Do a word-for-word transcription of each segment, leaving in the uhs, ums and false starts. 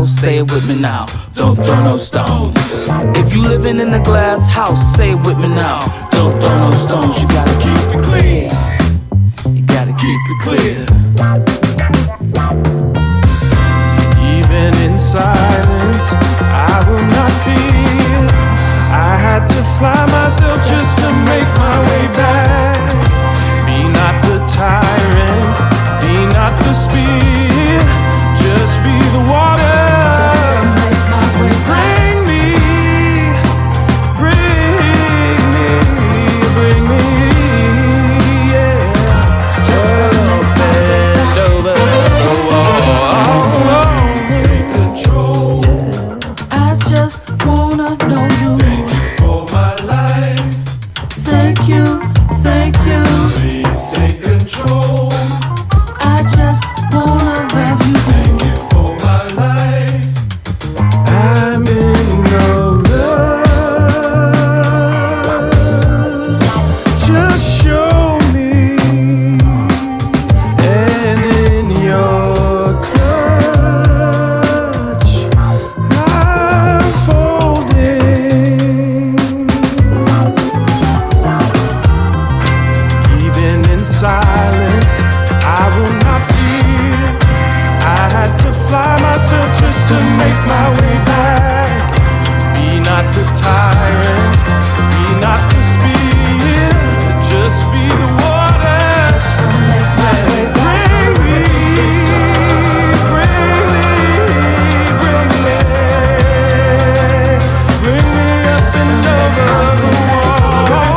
house, say it with me now. Don't throw no stones. If you living in a glass house, say it with me now. Don't throw no stones. You gotta keep it clean. You gotta keep it clear. Even in silence, I will not fear. I had to fly myself just to make my way back. Be not the tyrant, be not the spear. Just be the water. Just to make my way back. Bring me, bring me, bring me, yeah. Just to make my way back. Over. Oh, oh, oh. Take control. I just wanna know you. Thank you for my life. Thank you, thank you. Please take control. I just wanna love you. Thank you for my life. I'm in no rush. Just show me, and in your clutch, I'm folding. Even in silence, I will not fear. I had to fly myself just to make my way back. Be not the tyrant, be not the spear. Just be the water. Just to make my way back. Bring me, bring me, bring me, bring me up and over the wall.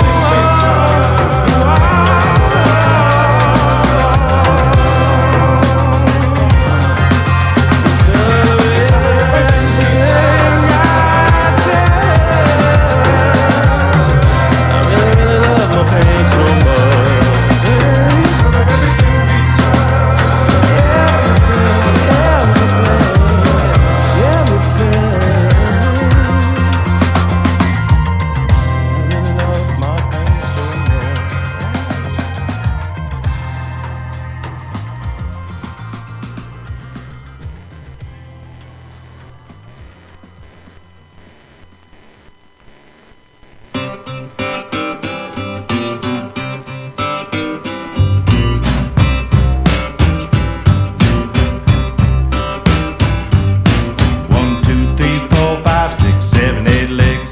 One, two, three, four, five, six, seven, eight legs.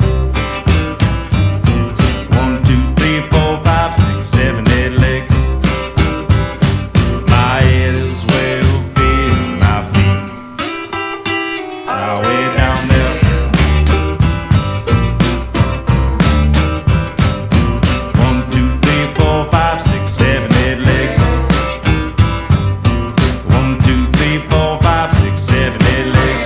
One, two, three, four, five, six, seven, eight legs. My head is way up here, my feet are way down there. One, two, three, four, five, six, seven, eight legs. One, two, three, four, five, six, seven, eight legs.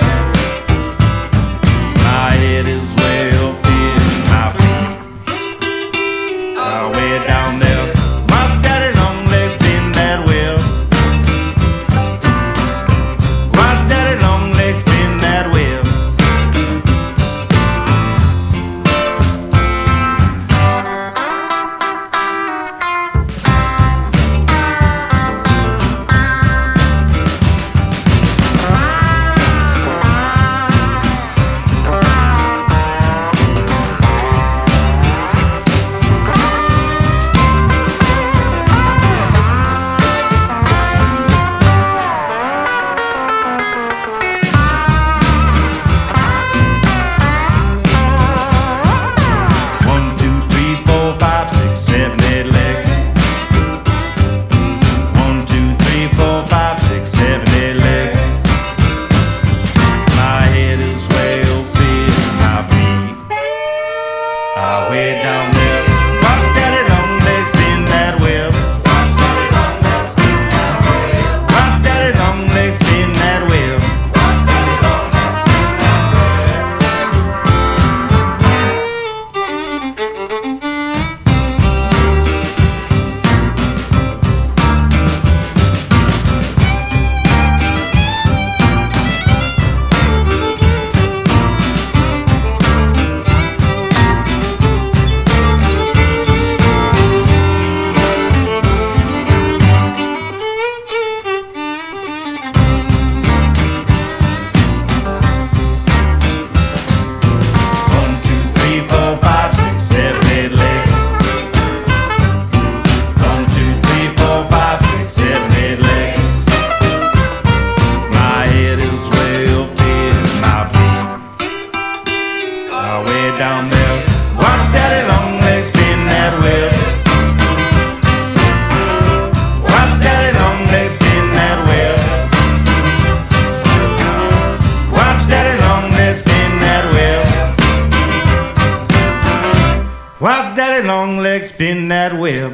My head is way up here, my feet are way down there. My daddy long legs spin that wheel. My daddy long legs spin that wheel. long leg spin that web.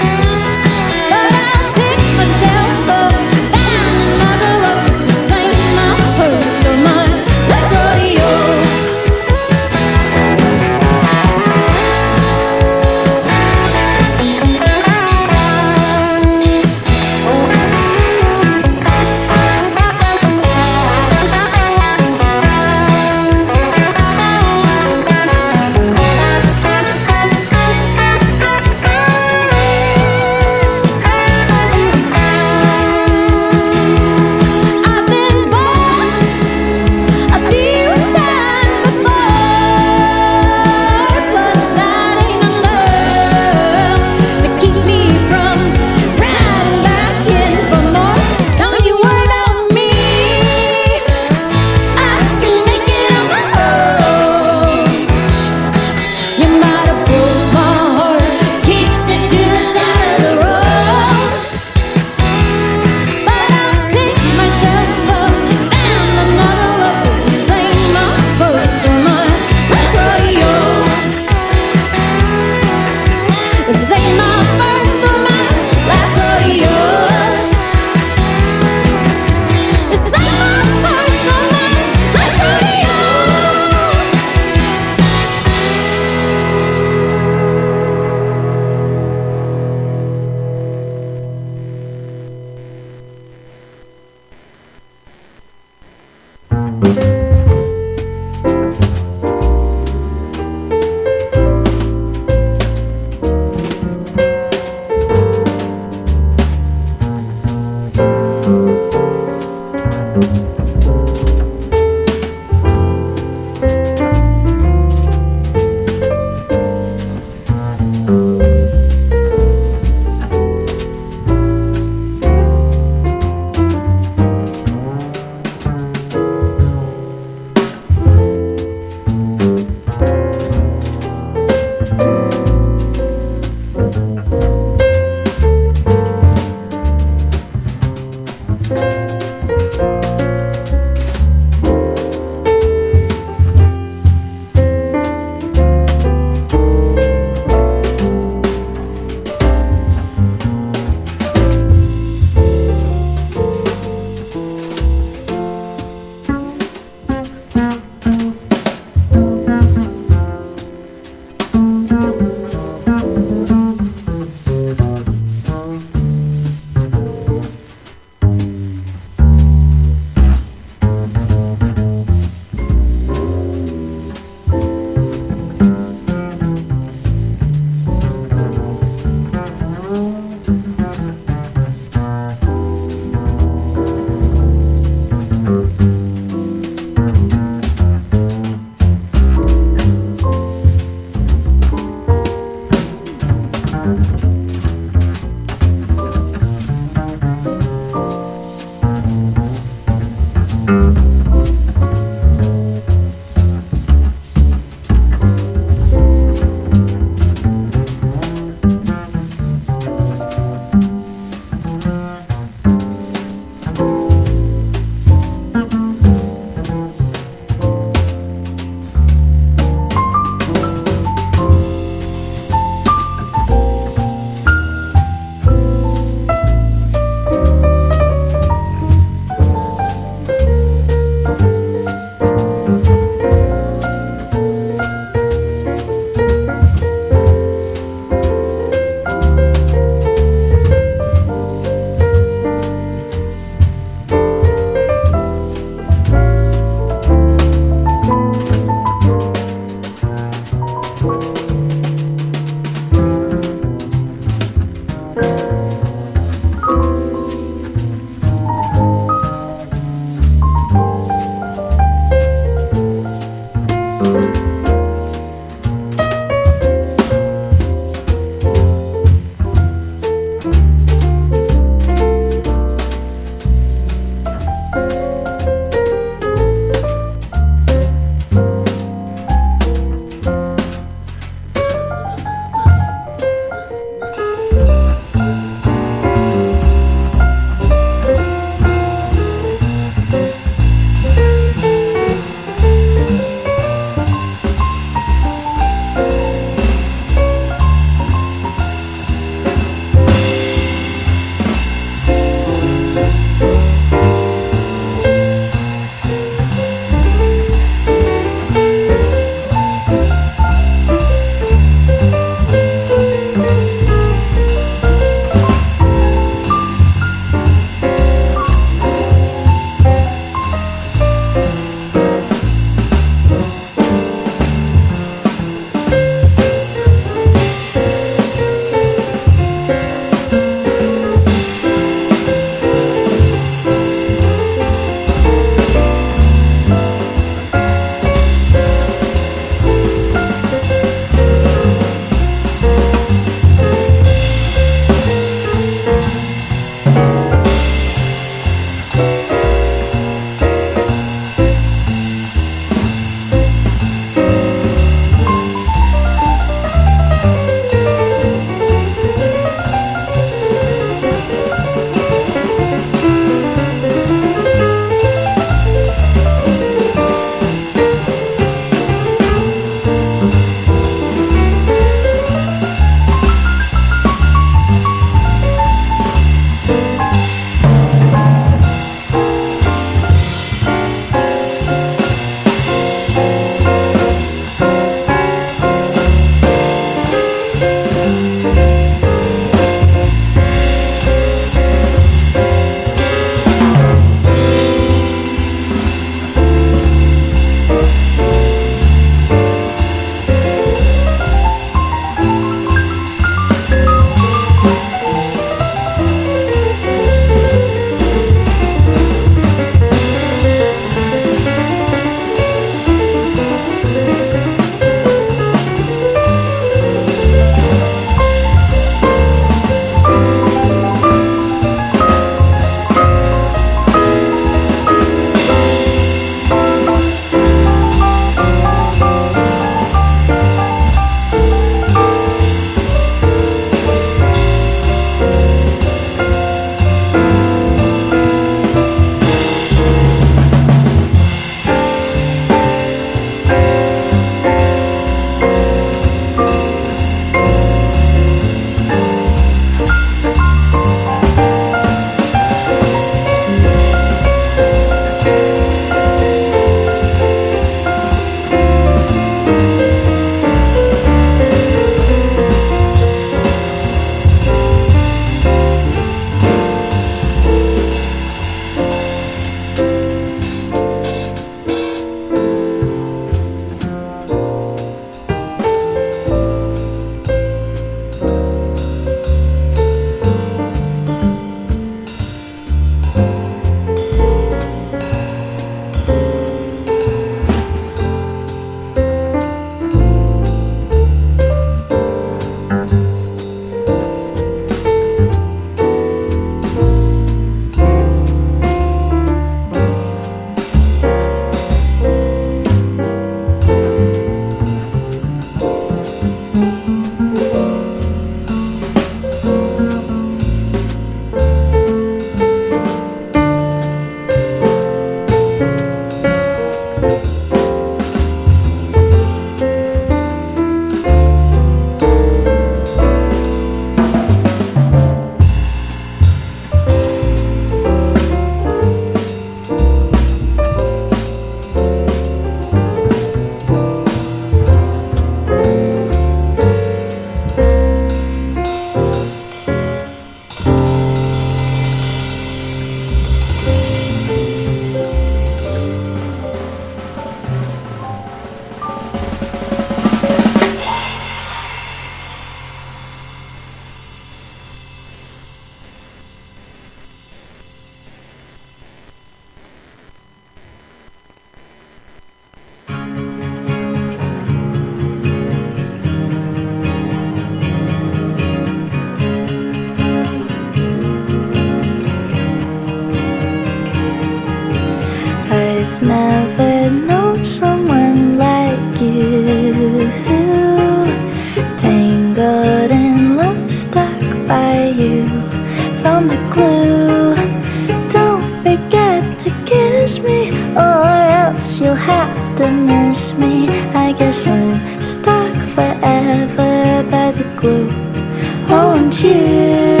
found the clue. Don't forget to kiss me, or else you'll have to miss me. I guess I'm stuck forever by the glue. Won't you?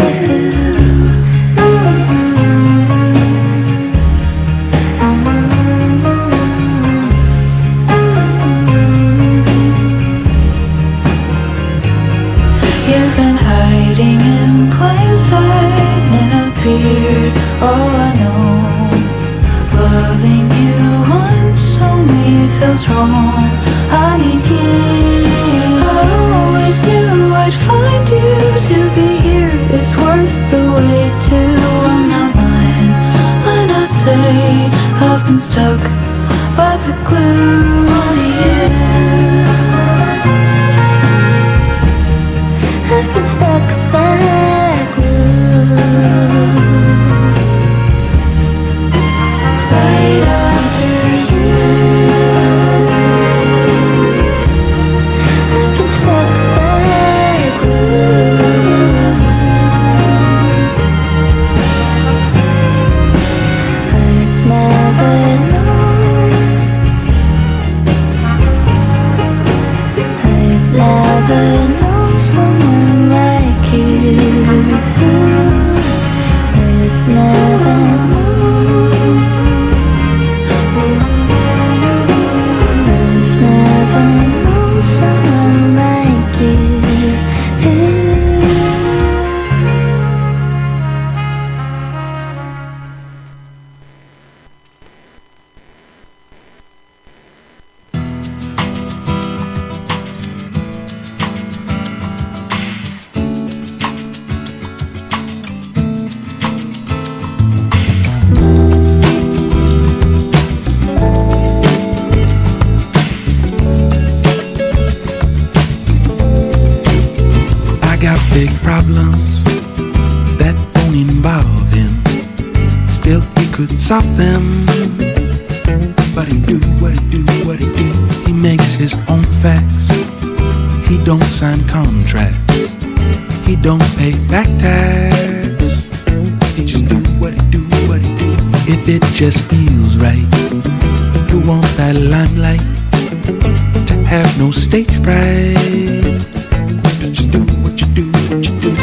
You've been hiding in plain sight and appeared. Oh, I know. Loving you once only feels wrong. I need you. I always knew I'd find you. To be here is worth the wait too. I'm not lying when I say I've been stuck by the glue to you. I've been stuck by glue. Right after you. I've been stuck by glue. I've never known. I've never known someone like you. I've never known. I've never known someone like you. I got big problems that won't involve him. Still, he could solve them. But he do what he do, what he do. He makes his own facts. He don't sign contracts. He don't pay back tax. He just do what he do, what he do. If it just feels right, you want that limelight, to have no stage fright. Just do what you do, what you do.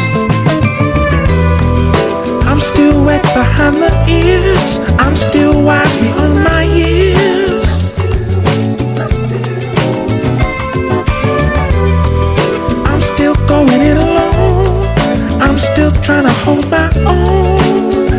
I'm still wet behind the ears. I'm still wise beyond my years. I'm still going it alone. I'm still trying to hold my own.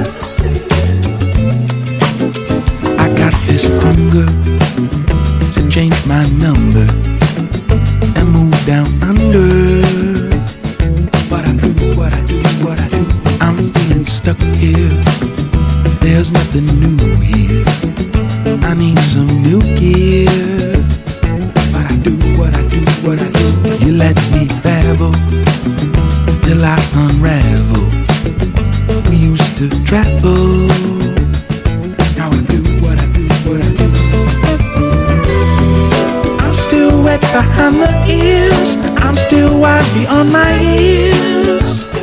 I got this hunger to change my number and move down under. But I do what I do, what I do. I'm feeling stuck here. There's nothing new here. I need some new gear. But I do what I do, what I do. You let me babble till I unravel. We used to travel. Now I do what I do, what I do. I'm still wet behind the ears. I'm still wise beyond my years.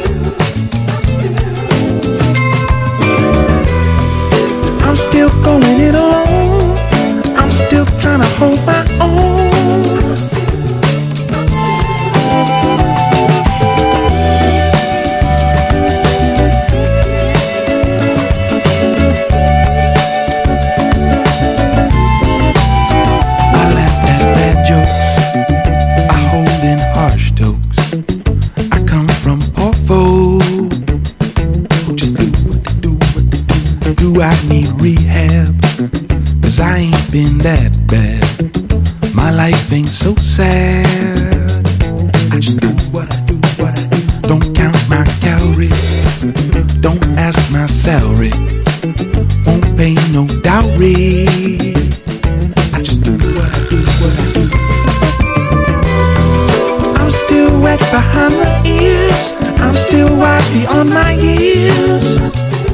I'm still going it alone. I'm still trying to hold my own. I laugh at bad jokes. I hold in harsh tokes. I come from poor folk who just do what they do, what they do. Do I need rehab? Cause I ain't been that bad. My life ain't so sad. I just do what I do, what I do. Don't count my calories. Don't ask my salary. Won't pay no dowry. I just do what I do, what I do. I'm still wet behind the ears. I'm still wise beyond my years.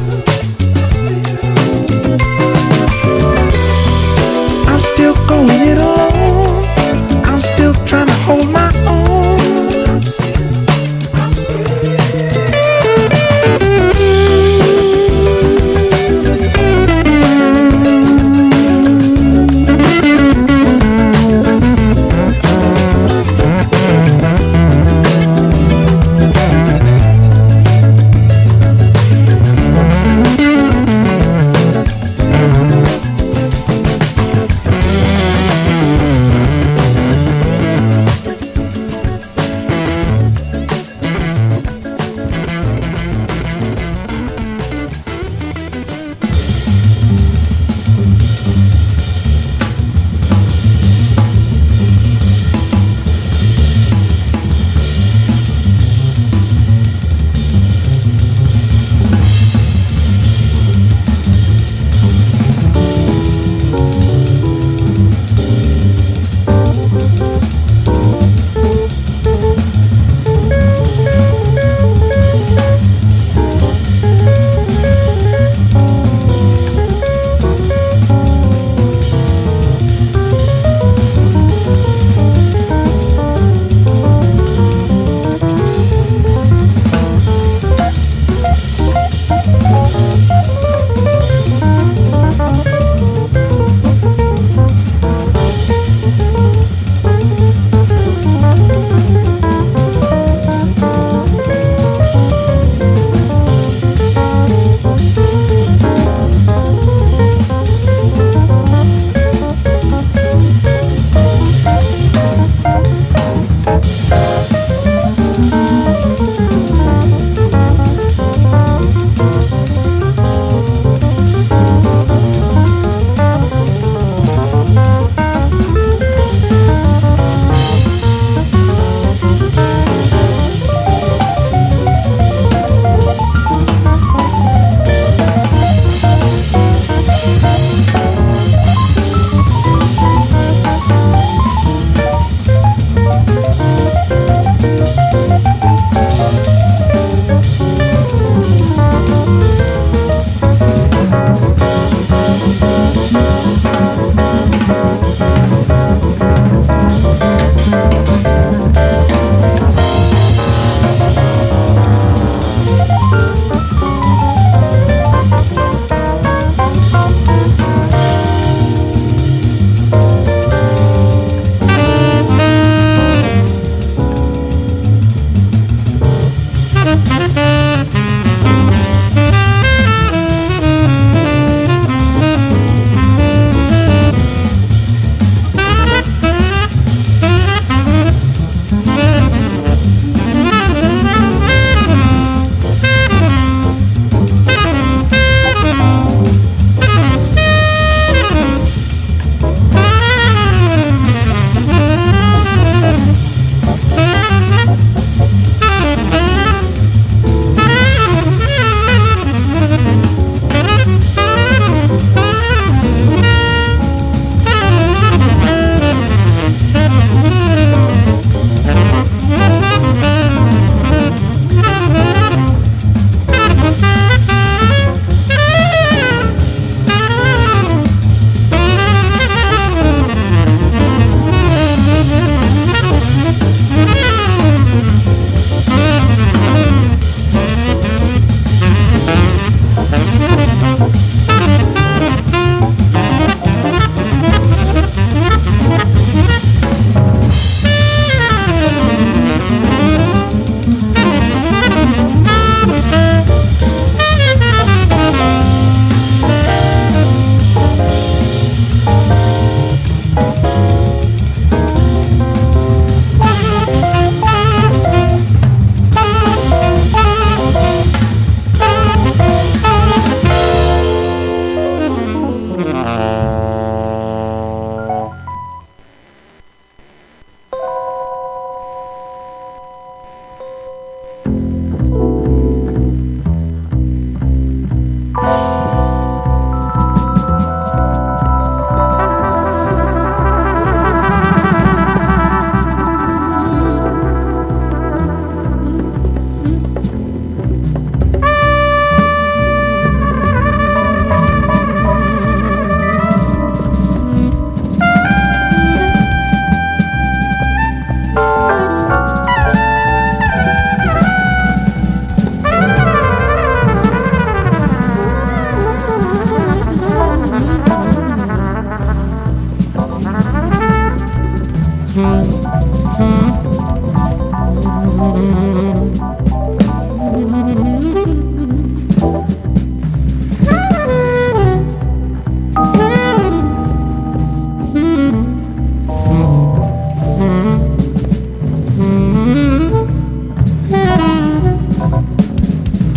I'm still going it alone. I'm still trying to hold my own.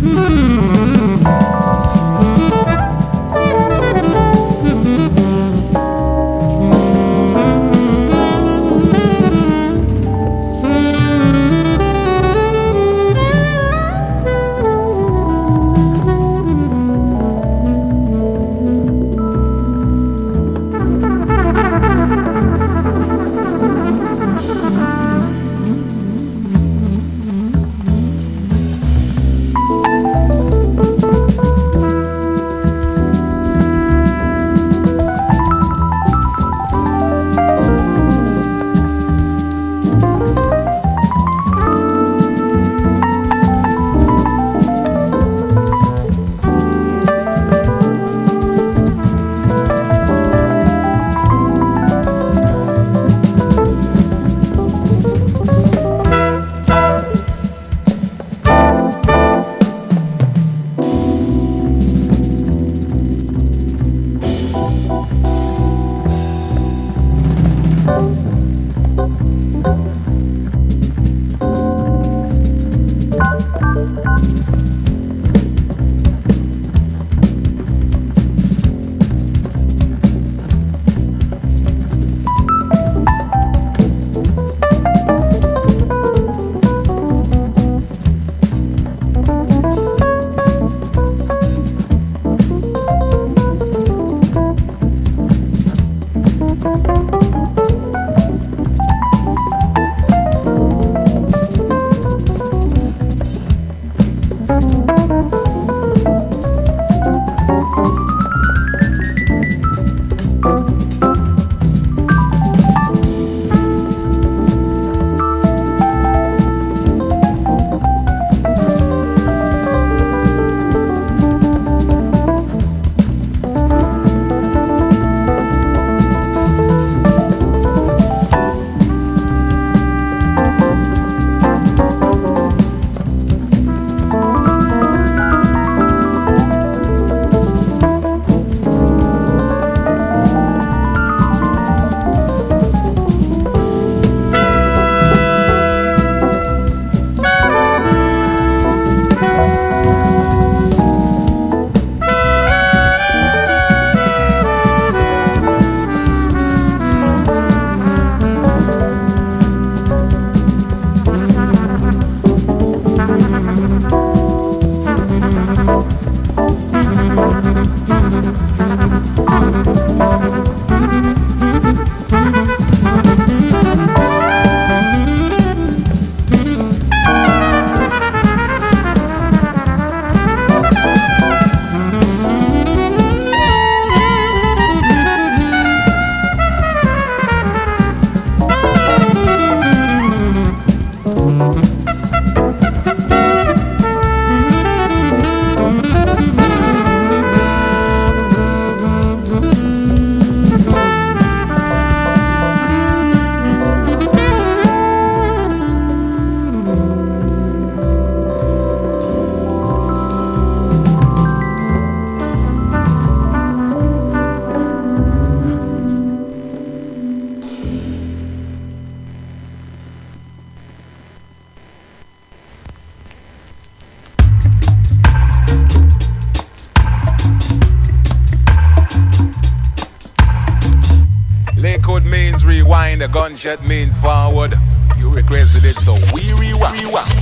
The gunshot means forward. You requested it, so we rewind.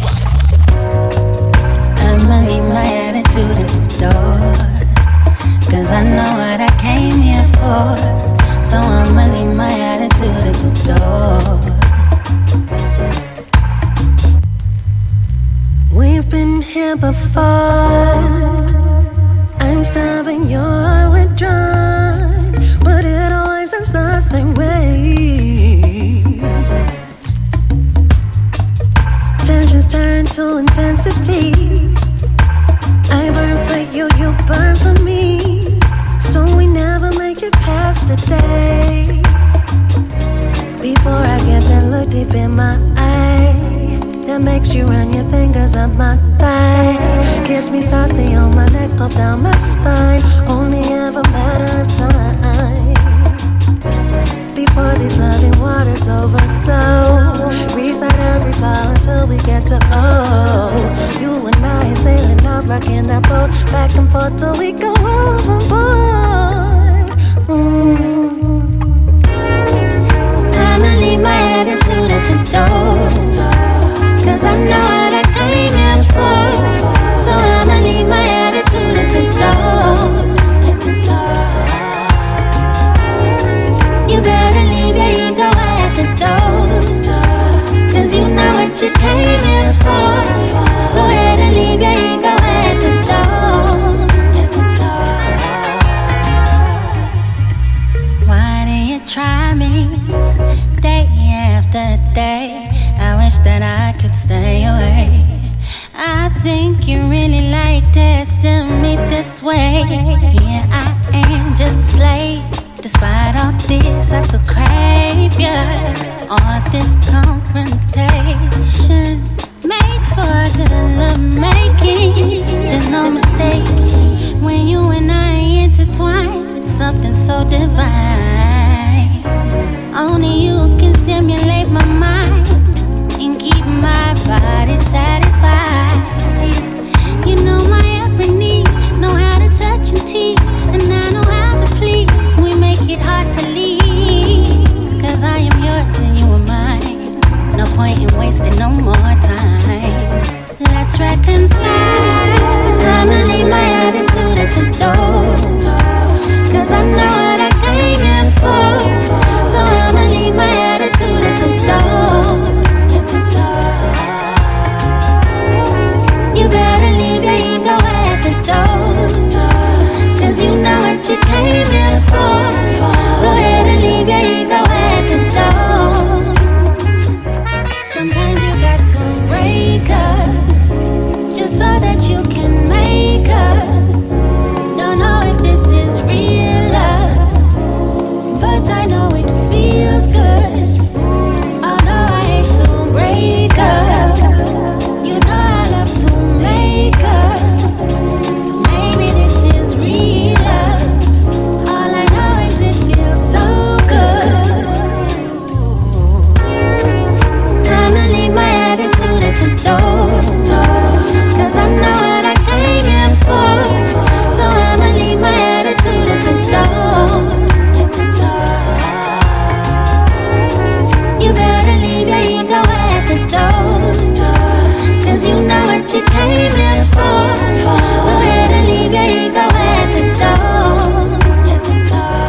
I'ma leave my attitude at the door, cause I know what I came here for. So I'ma leave my attitude at the door. We've been here before. I'm stabbing your withdrawn, but it always is the same way. Tensions turn to intensity. I burn for you, you burn for me. So we never make it past the day. Before I get that look deep in my eye that makes you run your fingers up my thigh. Kiss me softly on my neck, all down my spine. Only ever matter of time. Before these loving waters overflow, reset every flaw until we get to oh. You and I are sailing out rocking that boat back and forth till we go overboard. Mm. I'ma leave my attitude at the door, 'cause I know what I came here for. So I'ma leave my attitude at the door, at the door. You better leave your ego at the door, 'cause you know what you came here for. Go ahead and leave your ego at the door, at the door. Why do you try me day after day? I wish that I could stay away. I think you really like testing me this way. Yeah, I am just a slave. Despite all this, I still crave you. All this confrontation makes for good love making. There's no mistake when you and I intertwine. It's something so divine. Only you can stimulate my mind and keep my body satisfied. You know my every need, know how to touch and tease, and I know how to please. We make it hard to leave, 'cause I am yours and you are mine. No point in wasting no more time. Let's reconcile. I'ma leave my attitude at the door, 'cause I know what I came in for. So I'ma leave my attitude at the door, at the door. You better leave your ego at the door, 'cause you know what you came here for. Go ahead and leave your ego at the door. Sometimes you got to break up just so that you can make up. Don't know if this is real love, but I know it feels good. Although I hate to break up, you know I love to make up. Maybe this is real love. All I know is it feels so good. I'ma leave my attitude at the door, 'cause I know what I came in for. So I'ma leave my attitude at the door, at the door. You better leave your ego at the door, 'cause you know what you came in for. Go ahead and leave your ego at the door, at the door.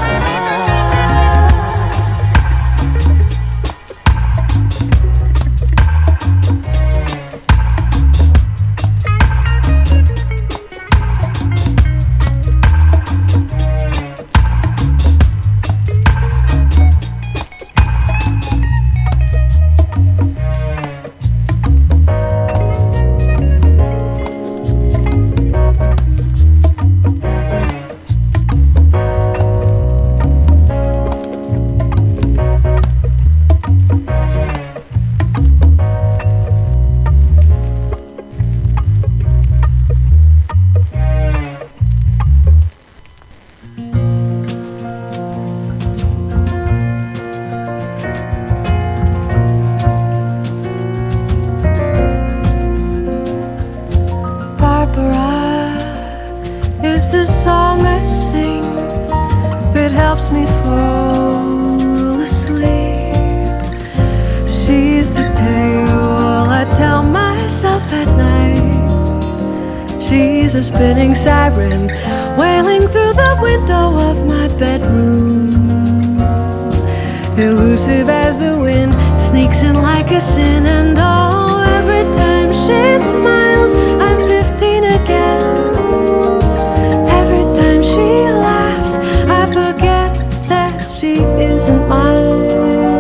She's a spinning siren wailing through the window of my bedroom. Elusive as the wind sneaks in like a sin, and oh, every time she smiles, I'm fifteen again. Every time she laughs, I forget that she isn't mine.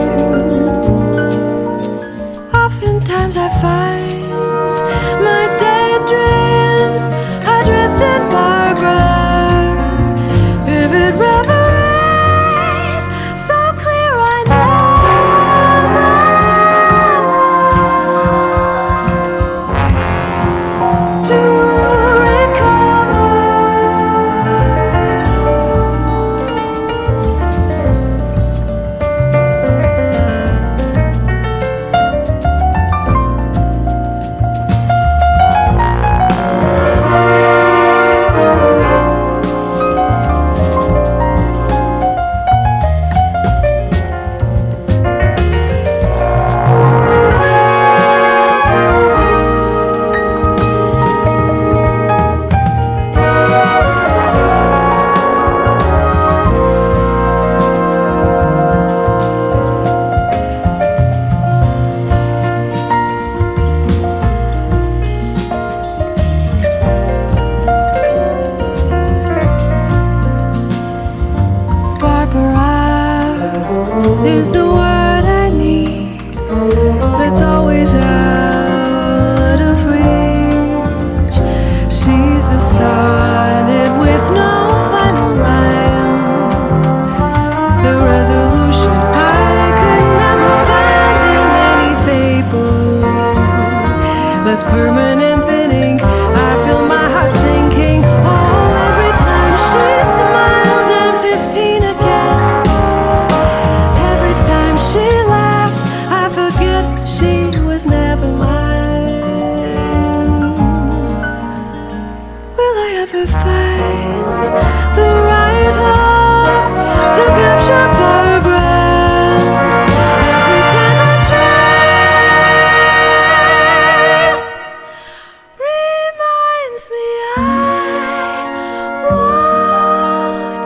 Oftentimes I find my daydreams adrift in Barbara, vivid reveries, so clear I never to never find the right love to capture Barbara. Every time I try, reminds me I won't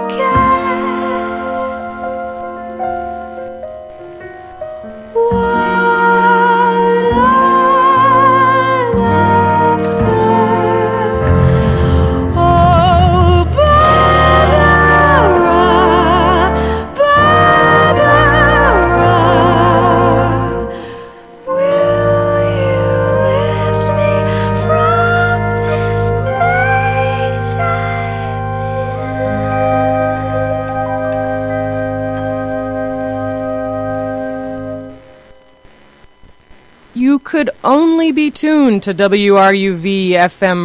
get what could only be tuned to W R U V F M